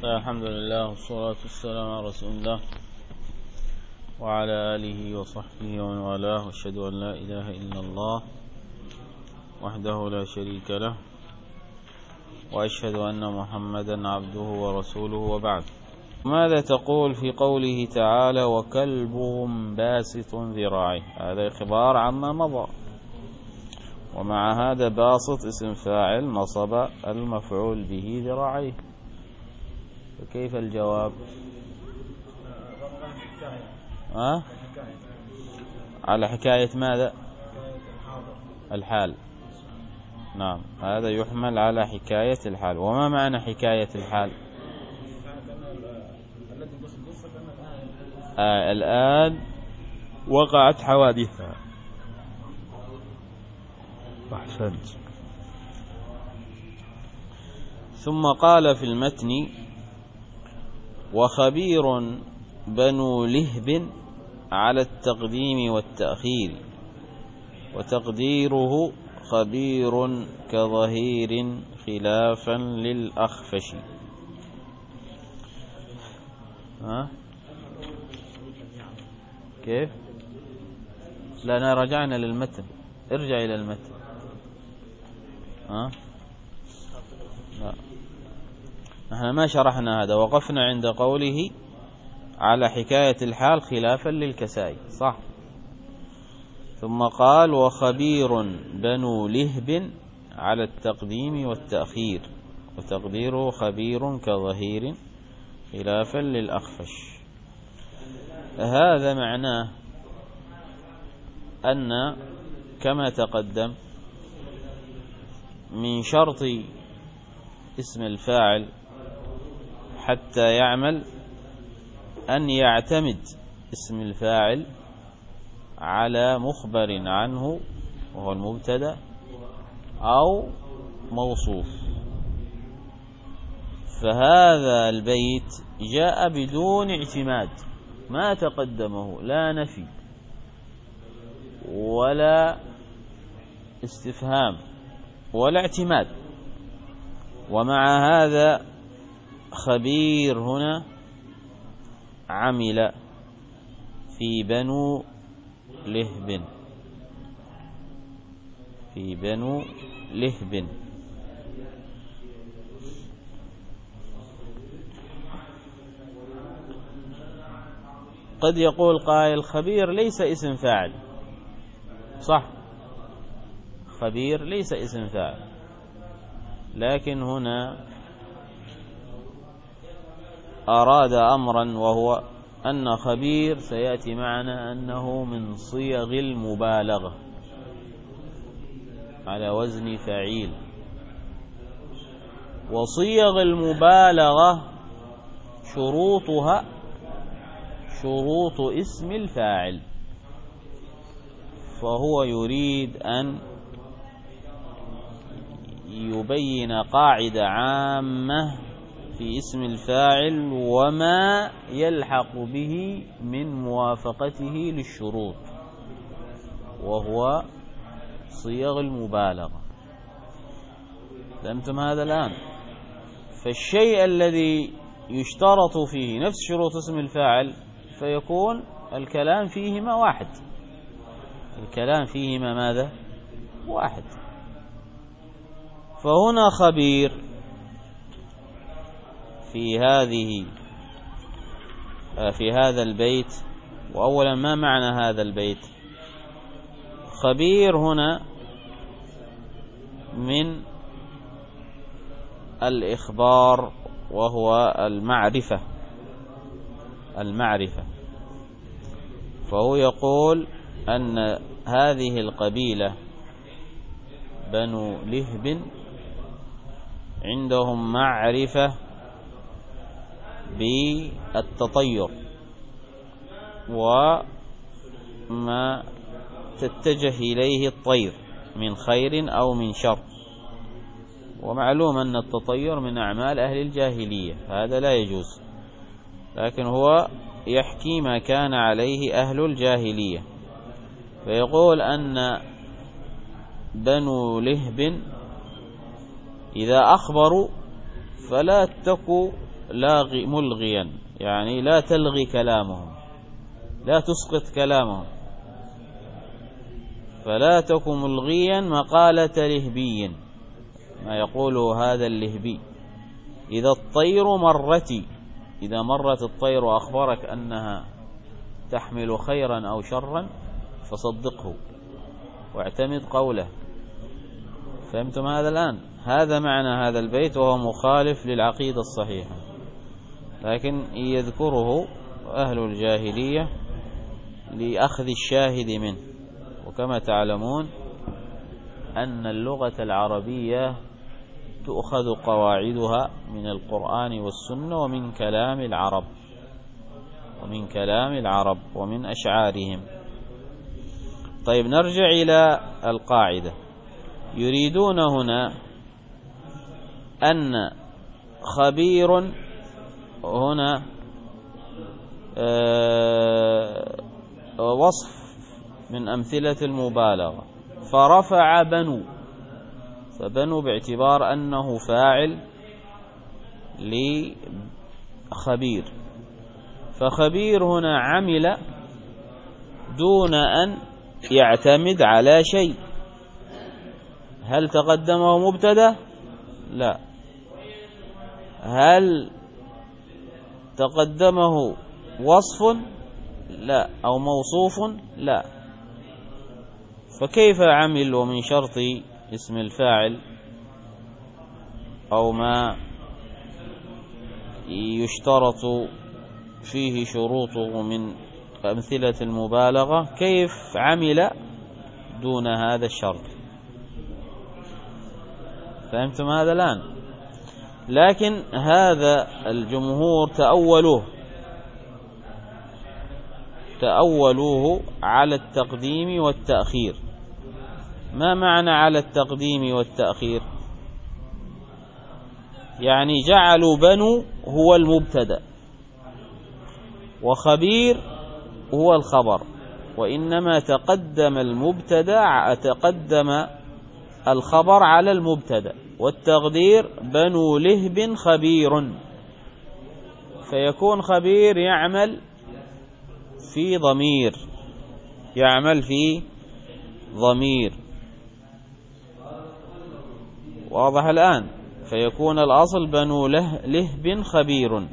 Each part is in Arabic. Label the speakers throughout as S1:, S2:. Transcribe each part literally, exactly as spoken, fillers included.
S1: الحمد لله والصلاة والسلام على رسول الله وعلى آله وصحبه ومن والاه، واشهد أن لا إله إلا الله وحده لا شريك له، وأشهد أن محمدا عبده ورسوله، وبعد. ماذا تقول في قوله تعالى وكلبهم باسط ذراعيه؟ هذا إخبار عما مضى، ومع هذا باسط اسم فاعل نصب المفعول به ذراعيه، فكيف الجواب؟ أه؟ على حكاية ماذا؟ الحال. نعم، هذا يحمل على حكاية الحال. وما معنى حكاية الحال؟ آه الآن وقعت حوادثها. أحسنت. ثم قال في المتن وخبير بنو لهب على التقديم والتأخير، وتقديره خبير كظهير خلافا للأخفش. ها؟ كيف؟ لا، رجعنا للمتن، ارجع إلى المتن. ها؟ لا، نحن ما شرحنا هذا، وقفنا عند قوله على حكاية الحال خلافا للكسائي، صح؟ ثم قال وخبير بنو لهب على التقديم والتأخير، وتقديره خبير كظهير خلافا للأخفش. هذا معناه أن كما تقدم من شرط اسم الفاعل حتى يعمل أن يعتمد اسم الفاعل على مخبر عنه وهو المبتدأ أو موصوف. فهذا البيت جاء بدون اعتماد، ما تقدمه لا نفي ولا استفهام ولا اعتماد. ومع هذا خبير هنا عمل في بنو لهب، في بنو لهب. قد يقول قائل خبير ليس اسم فاعل، صح، خبير ليس اسم فاعل، لكن هنا أراد أمرا، وهو أن خبير سيأتي معنا أنه من صيغ المبالغة على وزن فعيل، وصيغ المبالغة شروطها شروط اسم الفاعل، فهو يريد أن يبين قاعدة عامة في اسم الفاعل وما يلحق به من موافقته للشروط، وهو صيغ المبالغة. فهمتم هذا الآن؟ فالشيء الذي يشترط فيه نفس شروط اسم الفاعل فيكون الكلام فيهما واحد، الكلام فيهما ماذا؟ واحد. فهنا خبير في هذه في هذا البيت. وأولا ما معنى هذا البيت؟ خبير هنا من الإخبار، وهو المعرفة المعرفة فهو يقول أن هذه القبيلة بنو لهب عندهم معرفة بالتطير وما تتجه إليه الطير من خير أو من شر. ومعلوم أن التطير من أعمال أهل الجاهلية، هذا لا يجوز، لكن هو يحكي ما كان عليه أهل الجاهلية. فيقول أن بنو لهب إذا أخبروا فلا تك لاغي ملغيا، يعني لا تلغي كلامهم، لا تسقط كلامهم، فلا تكن ملغيا مقالة لهبي، ما يقوله هذا اللهبي. إذا الطير مرت، إذا مرت الطير وأخبرك أنها تحمل خيرا أو شرا فصدقه واعتمد قوله. فهمتم هذا الآن؟ هذا معنى هذا البيت، وهو مخالف للعقيدة الصحيحة، لكن يذكره أهل الجاهلية لأخذ الشاهد منه. وكما تعلمون أن اللغة العربية تؤخذ قواعدها من القرآن والسنة ومن كلام العرب، ومن كلام العرب ومن أشعارهم. طيب نرجع إلى القاعدة. يريدون هنا أن خبير هنا وصف من أمثلة المبالغة، فرفع بنو، فبنو باعتبار أنه فاعل لخبير، فخبير هنا عمل دون أن يعتمد على شيء. هل تقدمه مبتدأ؟ لا. هل تقدمه وصف؟ لا. أو موصوف؟ لا. فكيف عمل ومن شرط اسم الفاعل أو ما يشترط فيه شروطه من أمثلة المبالغة، كيف عمل دون هذا الشرط؟ فهمتم هذا الآن؟ لكن هذا الجمهور تأولوه تأولوه على التقديم والتأخير. ما معنى على التقديم والتأخير؟ يعني جعلوا بنو هو المبتدأ وخبير هو الخبر، وإنما تقدم المبتدأ تقدم الخبر على المبتدأ، والتقدير بنو لهب خبير، فيكون خبير يعمل في ضمير، يعمل في ضمير. واضح الآن؟ فيكون الأصل بنو لهب خبير.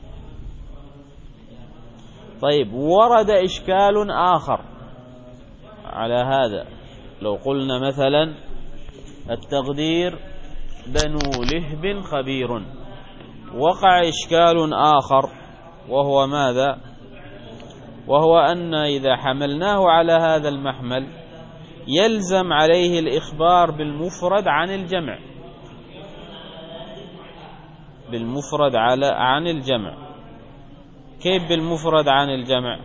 S1: طيب ورد إشكال آخر على هذا. لو قلنا مثلا التقدير بنو لهب خبير، وقع إشكال آخر، وهو ماذا؟ وهو أن إذا حملناه على هذا المحمل يلزم عليه الإخبار بالمفرد عن الجمع، بالمفرد على عن الجمع. كيف بالمفرد عن الجمع؟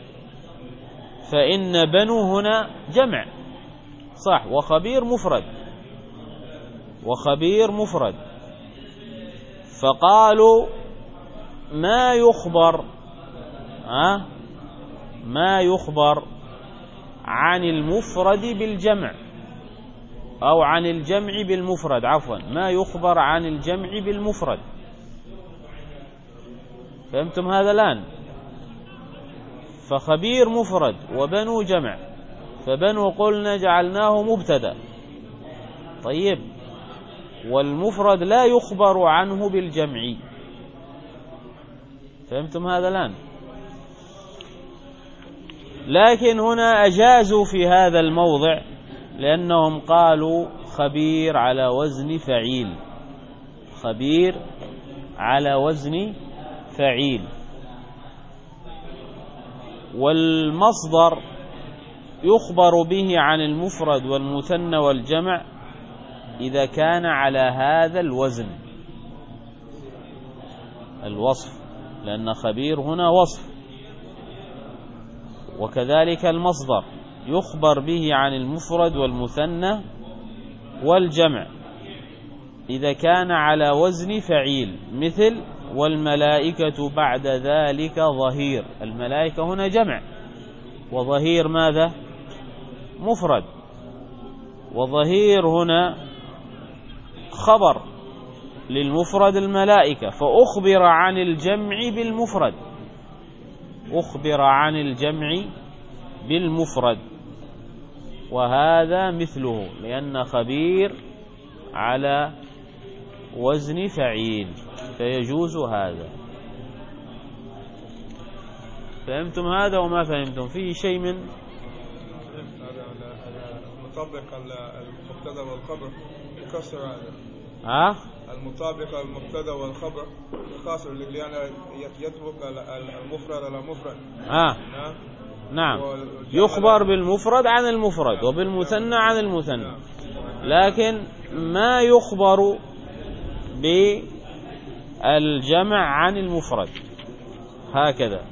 S1: فإن بنو هنا جمع صح، وخبير مفرد، وخبير مفرد. فقالوا ما يخبر ها ما يخبر عن المفرد بالجمع، أو عن الجمع بالمفرد، عفوا ما يخبر عن الجمع بالمفرد. فهمتم هذا الآن؟ فخبير مفرد وبنو جمع، فبنو قلنا جعلناه مبتدأ، طيب، والمفرد لا يخبر عنه بالجمع. فهمتم هذا الآن؟ لكن هنا أجازوا في هذا الموضع، لأنهم قالوا خبير على وزن فعيل، خبير على وزن فعيل، والمصدر يخبر به عن المفرد والمثنى والجمع إذا كان على هذا الوزن الوصف، لأن خبير هنا وصف. وكذلك المصدر يخبر به عن المفرد والمثنى والجمع إذا كان على وزن فعيل، مثل والملائكة بعد ذلك ظهير. الملائكة هنا جمع، وظهير ماذا؟ مفرد، وظهير هنا خبر للمفرد الملائكة، فأخبر عن الجمع بالمفرد، أخبر عن الجمع بالمفرد، وهذا مثله، لأن خبير على وزن فعيل فيجوز هذا. فهمتم هذا وما فهمتم؟ فيه شيء من
S2: المطابق المبتدا والخبر يكسر هذا.
S1: ها؟
S2: المطابق المبتدا والخبر يكسر، لأن يترك المفرد على المفرد.
S1: ها؟ نعم، يخبر بالمفرد عن المفرد وبالمثنى عن المثنى، لكن ما يخبر بالجمع عن المفرد هكذا.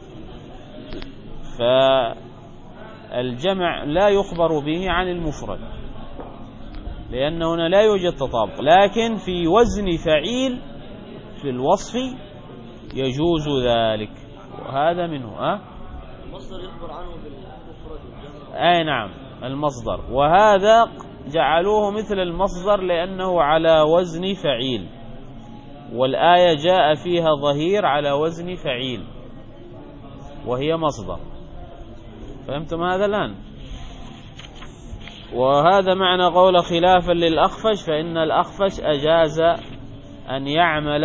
S1: فالجمع لا يخبر به عن المفرد، لأن هنا لا يوجد تطابق، لكن في وزن فعيل في الوصف يجوز ذلك، وهذا منه. أه؟
S3: المصدر يخبر عنه بالمفرد والجمع.
S1: أي نعم، المصدر، وهذا جعلوه مثل المصدر لأنه على وزن فعيل، والآية جاء فيها ظهير على وزن فعيل وهي مصدر. فهمتم هذا الآن؟ وهذا معنى قول خلافا للأخفش، فإن الأخفش أجاز أن يعمل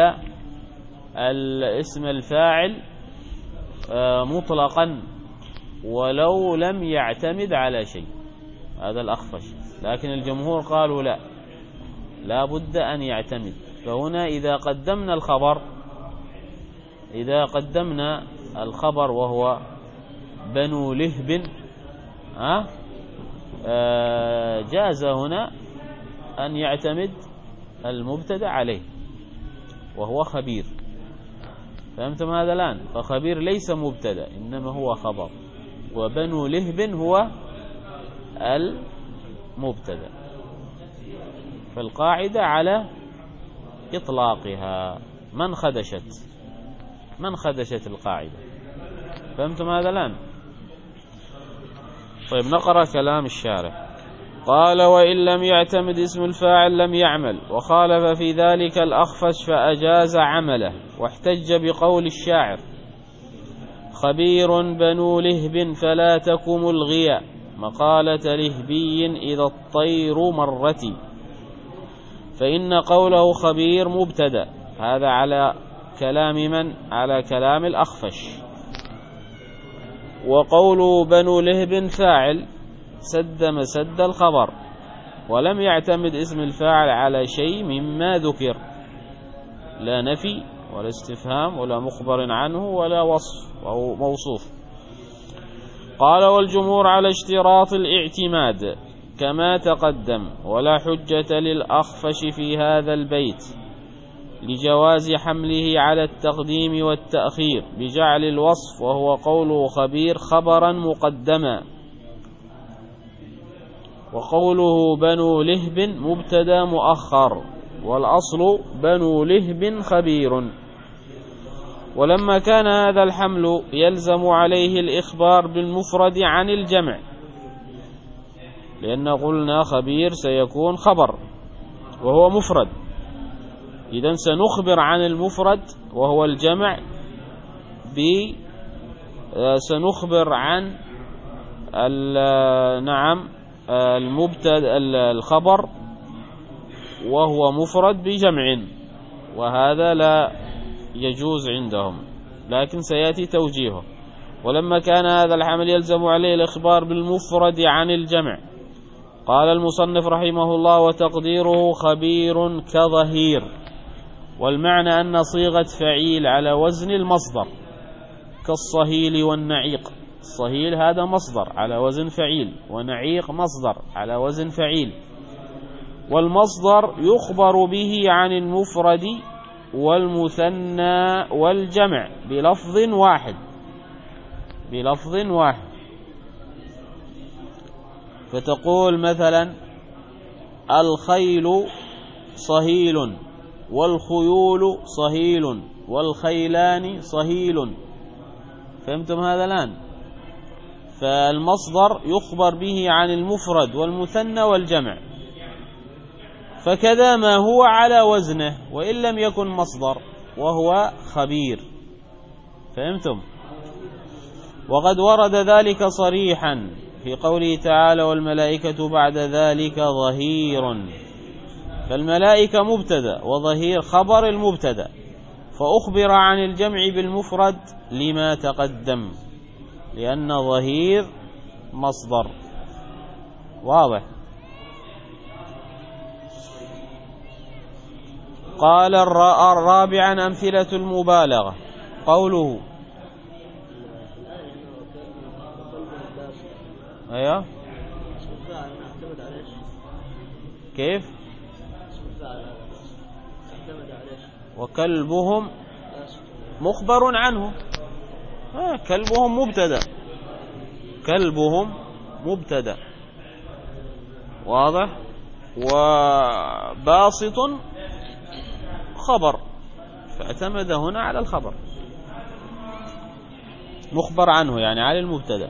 S1: الاسم الفاعل مطلقا ولو لم يعتمد على شيء، هذا الأخفش. لكن الجمهور قالوا لا، لا بد أن يعتمد. فهنا إذا قدمنا الخبر إذا قدمنا الخبر وهو بنو لهب، ها آه جاز هنا أن يعتمد المبتدأ عليه وهو خبير. فهمتم هذا الآن؟ فخبير ليس مبتدأ إنما هو خبر، وبنو لهب هو المبتدأ. فالقاعدة على إطلاقها. من خدشت من خدشت القاعدة. فهمتم هذا الآن؟ طيب نقرأ كلام الشارح. قال: وإن لم يعتمد اسم الفاعل لم يعمل، وخالف في ذلك الأخفش فأجاز عمله، واحتج بقول الشاعر: خبير بنو لهب فلا تكم الغيا، مقالة لهبي إذا الطير مرتي. فإن قوله خبير مبتدأ، هذا على كلام من؟ على كلام الأخفش. وقوله بنو لهب فاعل سد مسد الخبر، ولم يعتمد اسم الفاعل على شيء مما ذكر، لا نفي ولا استفهام ولا مخبر عنه ولا وصف أو موصوف. قال: والجمهور على اشتراط الاعتماد كما تقدم، ولا حجة للأخفش في هذا البيت لجواز حمله على التقديم والتأخير بجعل الوصف وهو قوله خبير خبرا مقدما، وقوله بنو لهب مبتدا مؤخر، والأصل بنو لهب خبير. ولما كان هذا الحمل يلزم عليه الإخبار بالمفرد عن الجمع، لأن قلنا خبير سيكون خبر وهو مفرد، إذن سنخبر عن المفرد وهو الجمع ب سنخبر عن نعم المبتدا الخبر وهو مفرد بجمع، وهذا لا يجوز عندهم، لكن سيأتي توجيهه. ولما كان هذا الحمل يلزم عليه الإخبار بالمفرد عن الجمع، قال المصنف رحمه الله: وتقديره خبير كظهير. والمعنى أن صيغة فعيل على وزن المصدر كالصهيل والنعيق. الصهيل هذا مصدر على وزن فعيل، ونعيق مصدر على وزن فعيل. والمصدر يخبر به عن المفرد والمثنى والجمع بلفظ واحد بلفظ واحد فتقول مثلا: الخيل صهيل، والخيول صهيل، والخيلان صهيل. فهمتم هذا الآن؟ فالمصدر يخبر به عن المفرد والمثنى والجمع، فكذا ما هو على وزنه وإن لم يكن مصدر وهو خبير. فهمتم؟ وقد ورد ذلك صريحا في قوله تعالى والملائكة بعد ذلك ظهير، فالملائكة مبتدأ وظهير خبر المبتدأ، فأخبر عن الجمع بالمفرد لما تقدم لأن ظهير مصدر. واضح؟ قال الرابعا أمثلة المبالغة قوله أيوه كيف وكلبهم مخبر عنه، آه كلبهم مبتدأ، كلبهم مبتدأ. واضح؟ وباسط خبر، فاعتمد هنا على الخبر مخبر عنه يعني على المبتدأ.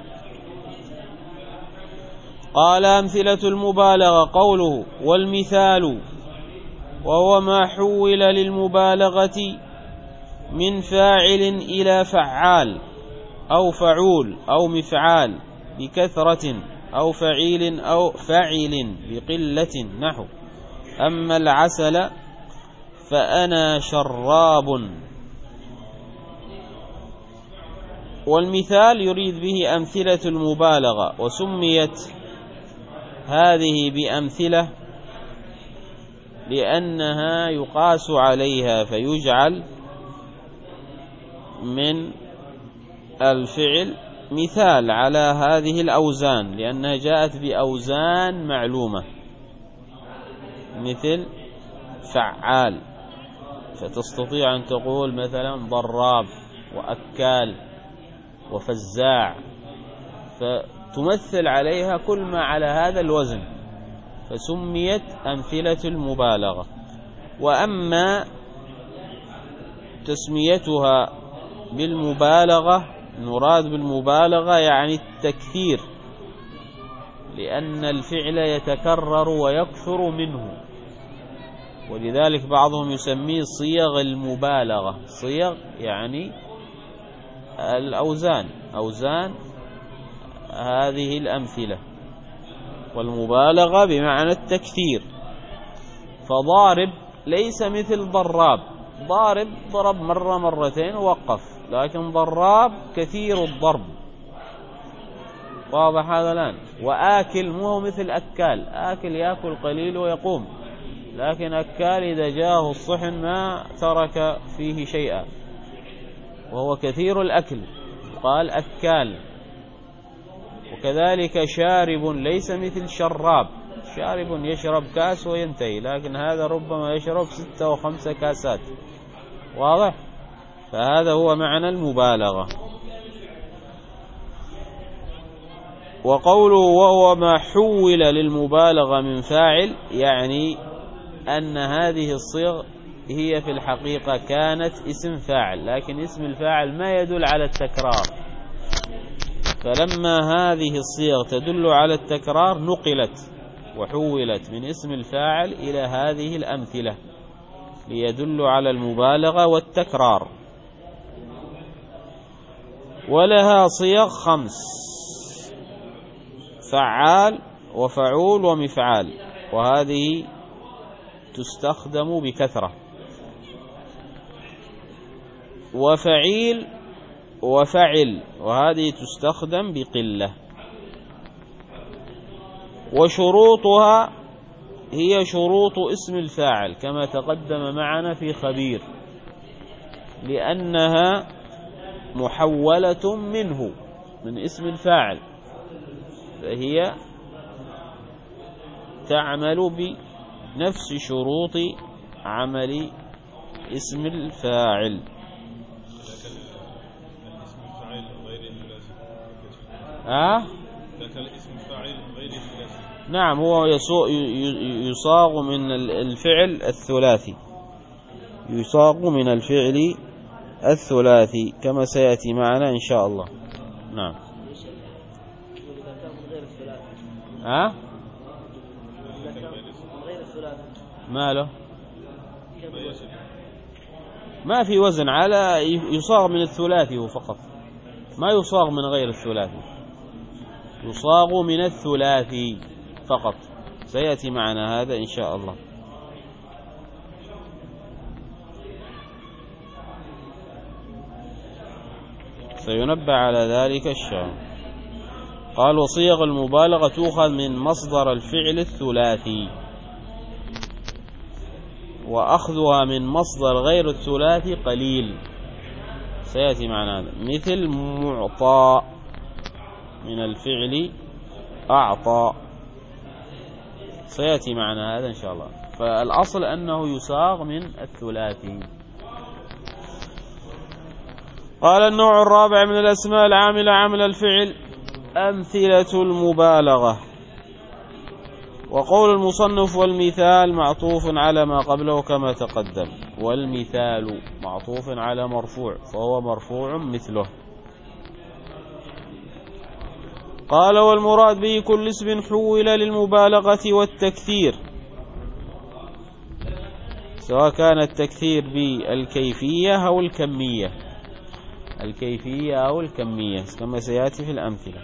S1: قال أمثلة المبالغة قوله والمثال وهو ما حول للمبالغة من فاعل إلى فعال أو فعول أو مفعال بكثرة أو فعيل أو فعل بقلة، نحو أما العسل فأنا شراب. والمثال يريد به أمثلة المبالغة، وسميت هذه بأمثلة لأنها يقاس عليها فيجعل من الفعل مثال على هذه الأوزان لأنها جاءت بأوزان معلومة مثل فعال، فتستطيع أن تقول مثلا ضراب وأكال وفزاع، فتمثل عليها كل ما على هذا الوزن، فسميت أمثلة المبالغة. وأما تسميتها بالمبالغة نراد بالمبالغة يعني التكثير، لأن الفعل يتكرر ويكثر منه، ولذلك بعضهم يسميه صيغ المبالغة. صيغ يعني الأوزان، أوزان هذه الأمثلة، والمبالغة بمعنى التكثير. فضارب ليس مثل ضراب، ضارب ضرب مرة مرتين ووقف، لكن ضراب كثير الضرب. واضح هذا الآن؟ وآكل مو مثل أكال، آكل يأكل قليل ويقوم، لكن أكال إذا جاءه الصحن ما ترك فيه شيئا، وهو كثير الأكل قال أكال. وكذلك شارب ليس مثل شراب، شارب يشرب كاس وينتهي، لكن هذا ربما يشرب ستة وخمسة كاسات. واضح؟ فهذا هو معنى المبالغة. وقوله وهو ما حول للمبالغة من فاعل يعني أن هذه الصيغ هي في الحقيقة كانت اسم فاعل، لكن اسم الفاعل ما يدل على التكرار، فلما هذه الصيغ تدل على التكرار نقلت وحولت من اسم الفاعل إلى هذه الأمثلة ليدل على المبالغة والتكرار. ولها صيغ خمس: فعال وفعول ومفعال، وهذه تستخدم بكثرة. وفعيل وفعل، وهذه تستخدم بقلة. وشروطها هي شروط اسم الفاعل كما تقدم معنا في خبير، لأنها محولة منه من اسم الفاعل، فهي تعمل بنفس شروط عمل اسم الفاعل. آه؟ نعم، هو يصاغ من الفعل الثلاثي، يصاغ من الفعل الثلاثي كما سيأتي معنا إن شاء الله. نعم. ها؟ ما له ما في وزن، على يصاغ من الثلاثي هو فقط، ما يصاغ من غير الثلاثي، يصاغ من الثلاثي فقط. سيأتي معنا هذا إن شاء الله. سينبه على ذلك الشام. قال وصيغ المبالغة تؤخذ من مصدر الفعل الثلاثي، وأخذها من مصدر غير الثلاثي قليل. سيأتي معنا هذا. مثل معطى من الفعل أعطى، سيأتي معنا هذا إن شاء الله. فالأصل أنه يصاغ من الثلاثي. قال النوع الرابع من الأسماء العاملة عمل الفعل أمثلة المبالغة. وقول المصنف والمثال معطوف على ما قبله كما تقدم، والمثال معطوف على مرفوع فهو مرفوع مثله. قال والمراد به كل اسم حول للمبالغة والتكثير، سواء كان التكثير بالكيفية أو الكمية، الكيفية أو الكمية كما سيأتي في الأمثلة.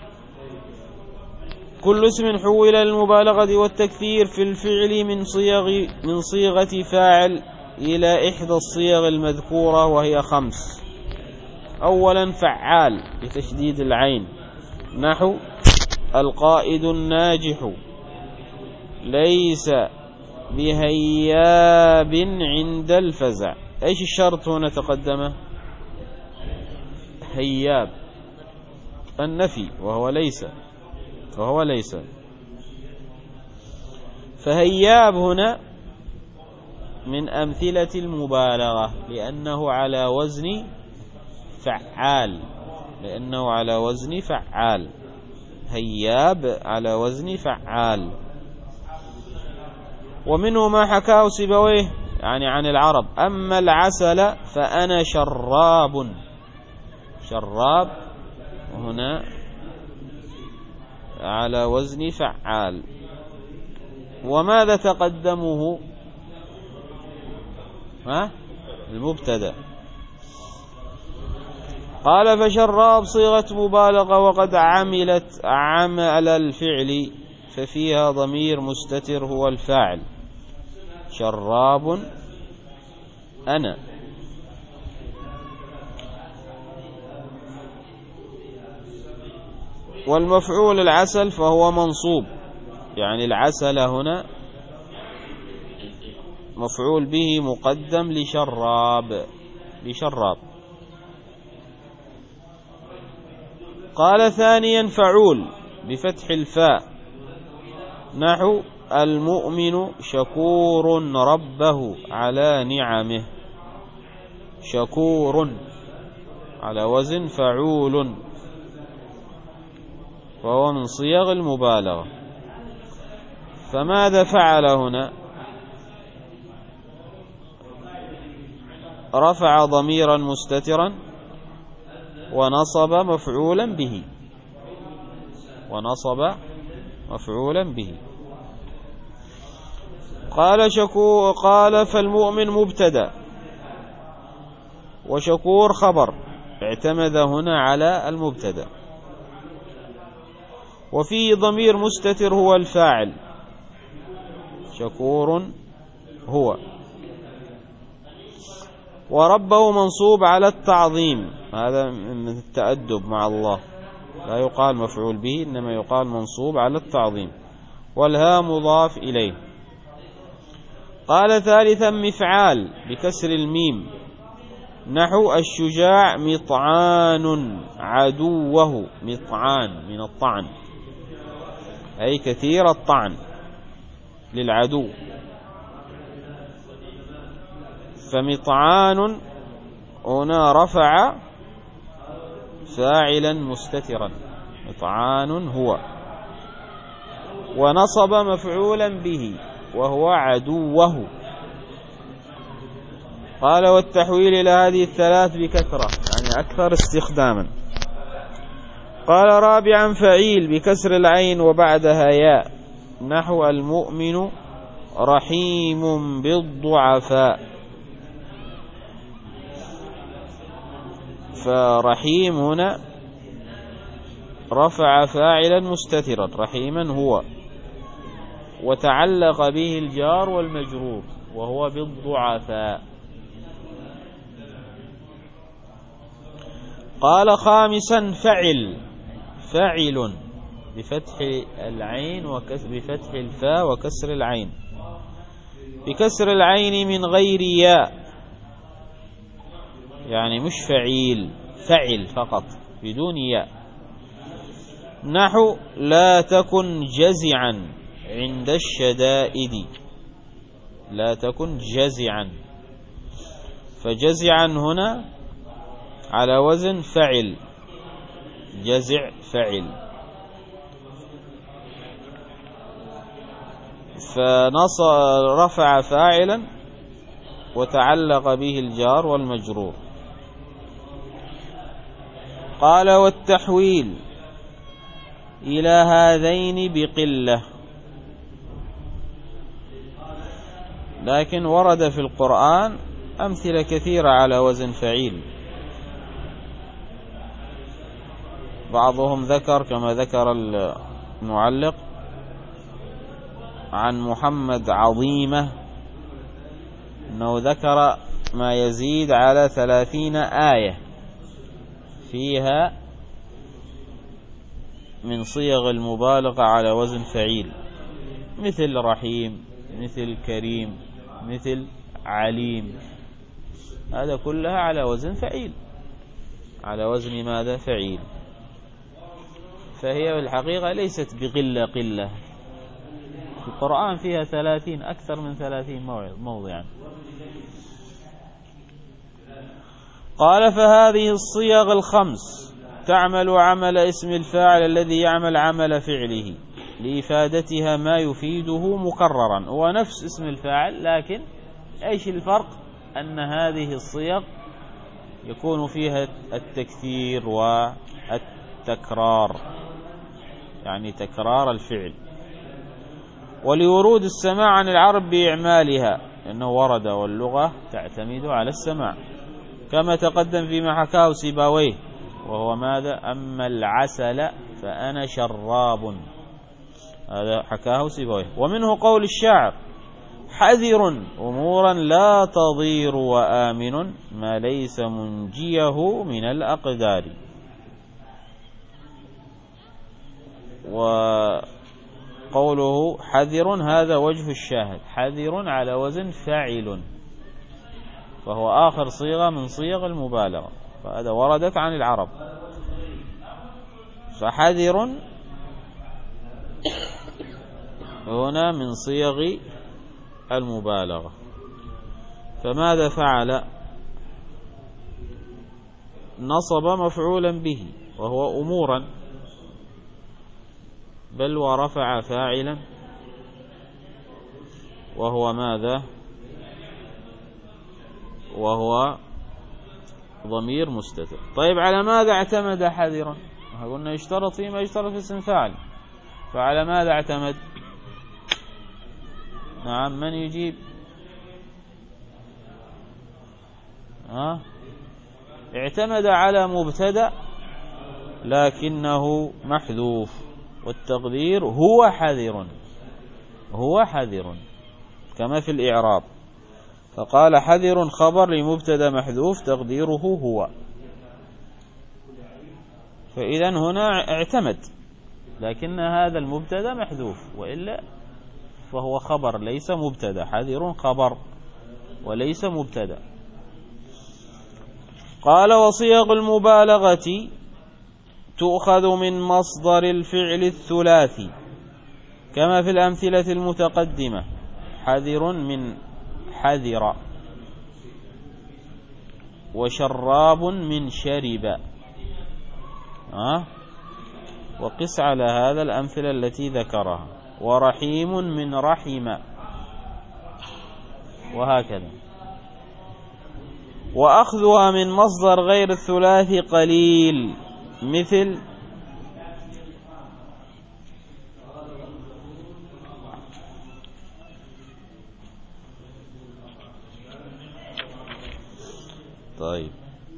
S1: كل اسم حول للمبالغة والتكثير في الفعل من صيغ من صيغة فاعل إلى إحدى الصيغ المذكورة وهي خمس. أولا فعال بتشديد العين، نحو القائد الناجح، ليس بهياب عند الفزع. ايش الشرط هنا تقدمه؟ هياب النفي وهو ليس، وهو ليس. فهياب هنا من أمثلة المبالغة لأنه على وزن فعال، لأنه على وزن فعال. هياب على وزن فعال. ومنه ما حكاه سيبويه يعني عن العرب: أما العسل فأنا شراب. شراب هنا على وزن فعال. وماذا تقدمه؟ ها؟ المبتدأ. قال فشراب صيغة مبالغة وقد عملت عمل الفعل ففيها ضمير مستتر هو الفاعل، شراب أنا. والمفعول العسل فهو منصوب، يعني العسل هنا مفعول به مقدم لشراب، لشراب. قال ثانيا فعول بفتح الفاء، نحو المؤمن شكور ربه على نعمه. شكور على وزن فعول فهو من صيغ المبالغة. فماذا فعل هنا؟ رفع ضميرا مستترا ونصب مفعولا به، ونصب مفعولا به. قال شكور، قال فالمؤمن مبتدأ وشكور خبر، اعتمد هنا على المبتدأ. وفيه ضمير مستتر هو الفاعل، شكور هو. وربه منصوب على التعظيم، هذا من التأدب مع الله، لا يقال مفعول به إنما يقال منصوب على التعظيم. والها مضاف إليه. قال ثالثا مفعال بكسر الميم، نحو الشجاع مطعان عدوه. مطعان من الطعن أي كثير الطعن للعدو. فمطعان هنا رفع فاعلا مستترا، مطعان هو، ونصب مفعولا به وهو عدوه. قال والتحويل إلى هذه الثلاث بكثرة، يعني أكثر استخداما. قال رابعا فعيل بكسر العين وبعدها ياء، نحو المؤمن رحيم بالضعفاء. فرحيم هنا رفع فاعلا مستترا، رحيما هو، وتعلق به الجار والمجرور وهو بالضعفاء. قال خامسا فعل، فعل بفتح العين وبفتح الفاء وكسر العين، بكسر العين من غير ياء، يعني مش فعيل، فعل فقط بدون ياء. نحو لا تكن جزعا عند الشدائد، لا تكن جزعا، فجزعا هنا على وزن فعل، جزع فعل. فنص رفع فاعلا وتعلق به الجار والمجرور. قال والتحويل إلى هذين بقلة، لكن ورد في القرآن أمثلة كثيرة على وزن فعيل. بعضهم ذكر كما ذكر المعلق عن محمد عظيمة أنه ذكر ما يزيد على ثلاثين آية فيها من صيغ المبالغة على وزن فعيل، مثل رحيم، مثل كريم، مثل عليم، هذا كلها على وزن فعيل، على وزن ماذا؟ فعيل. فهي بالحقيقة ليست بقلة قلة، القرآن فيها ثلاثين، أكثر من ثلاثين موضعا. قال فهذه الصيغ الخمس تعمل عمل اسم الفاعل الذي يعمل عمل فعله لإفادتها ما يفيده مكررا، هو نفس اسم الفاعل، لكن ايش الفرق؟ أن هذه الصيغ يكون فيها التكثير والتكرار، يعني تكرار الفعل، ولورود السماع عن العرب بإعمالها، لأنه ورد واللغة تعتمد على السماع، كما تقدم فيما حكاه سيباويه، وهو ماذا؟ أما العسل فأنا شراب، هذا حكاه سيباويه. ومنه قول الشاعر حذر أمورا لا تضير وآمن ما ليس منجيه من الأقدار. وقوله حذر هذا وجه الشاهد، حذر على وزن فاعل، فهو آخر صيغة من صيغ المبالغة، فهذا وردت عن العرب. فحذر هنا من صيغ المبالغة. فماذا فعل؟ نصب مفعولا به وهو أمورا، بل ورفع فاعلا وهو ماذا؟ وهو ضمير مستتر. طيب على ماذا اعتمد حذرا؟ قلنا يشترط فيما يشترط في اسم فاعل، فعلى ماذا اعتمد؟ نعم، من يجيب؟ ها؟ اعتمد على مبتدأ لكنه محذوف، والتقدير هو حذر، هو حذر كما في الإعراب، فقال حذر خبر لمبتدأ محذوف تقديره هو. فإذا هنا اعتمد، لكن هذا المبتدأ محذوف، وإلا فهو خبر ليس مبتدأ، حذر خبر وليس مبتدأ. قال وصيغ المبالغة تؤخذ من مصدر الفعل الثلاثي كما في الأمثلة المتقدمة، حذر من حذر، وشراب من شرب. أه؟ وقس على هذا الأمثلة التي ذكرها، ورحيم من رحم، وهكذا. وأخذها من مصدر غير الثلاثي قليل، مثل طيب،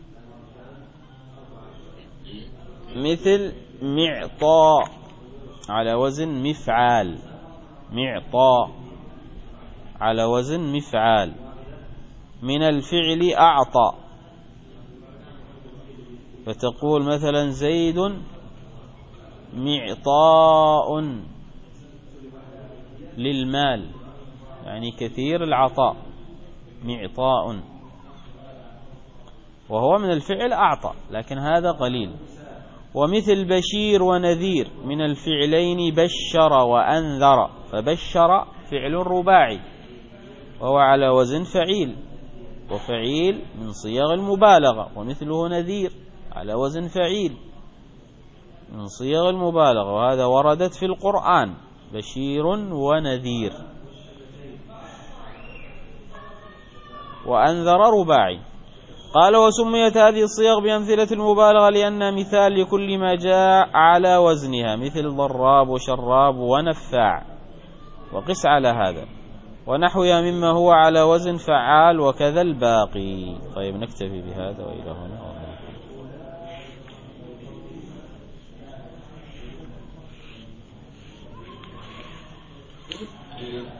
S1: مثل معطاء على وزن مفعال، معطاء على وزن مفعال. من الفعل أعطى، فتقول مثلا زيد معطاء للمال، يعني كثير العطاء، معطاء، وهو من الفعل أعطى، لكن هذا قليل. ومثل بشير ونذير، من الفعلين بشر وأنذر، فبشر فعل رباعي وهو على وزن فعيل، وفعيل من صيغ المبالغة، ومثله نذير على وزن فعيل من صيغ المبالغة، وهذا وردت في القرآن، بشير ونذير. وأنذر رباعي. قال وسميت هذه الصيغ بأمثلة المبالغة لأن مثال لكل ما جاء على وزنها، مثل ضراب وشراب ونفاع، وقس على هذا ونحوها مما هو على وزن فعال، وكذا الباقي. طيب، نكتفي بهذا وإلى هنا.